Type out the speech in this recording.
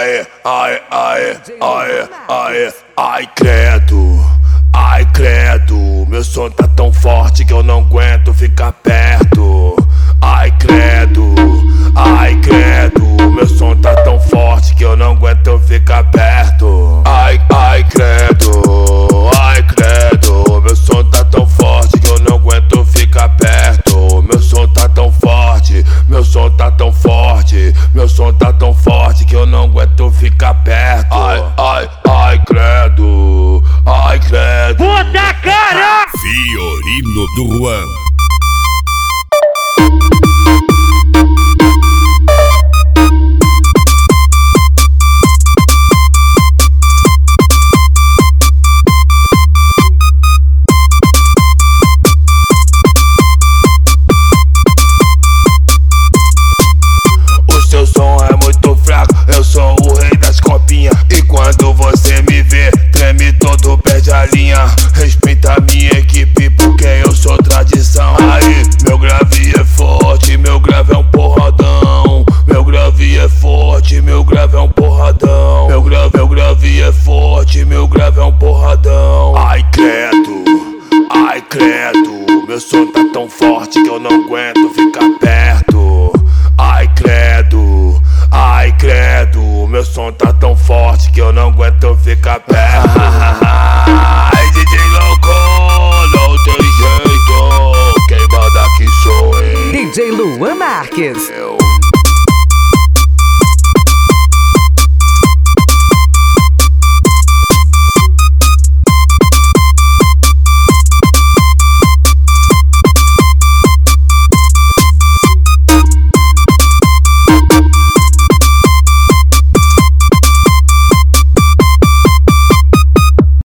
ai credo, meu som tá tão forte que eu não aguento ficar perto. Ai credo, meu som tá tão forte que eu não aguento ficar perto. Ai credo, meu som tá tão forte que eu não aguento ficar perto. Meu som tá tão forte, meu som tá tão forte, meu som tá tão forte que eu não aguento ficar perto. Ai credo, puta cara! Fiorino do Juan. O seu som é muito fraco, eu sou o rei das copinhas. E quando você me vê, treme todo, perde a linha. Respeita a minha equipe porque eu sou tradição. Aí, meu grave é forte, meu grave é um porradão. Meu grave é forte, meu grave é um porradão. Meu grave é forte, meu grave é um porradão. Ai credo, meu som tá tão forte que eu não aguento ficar perto. Ai credo, meu som tá tão forte que eu não aguento ficar perto.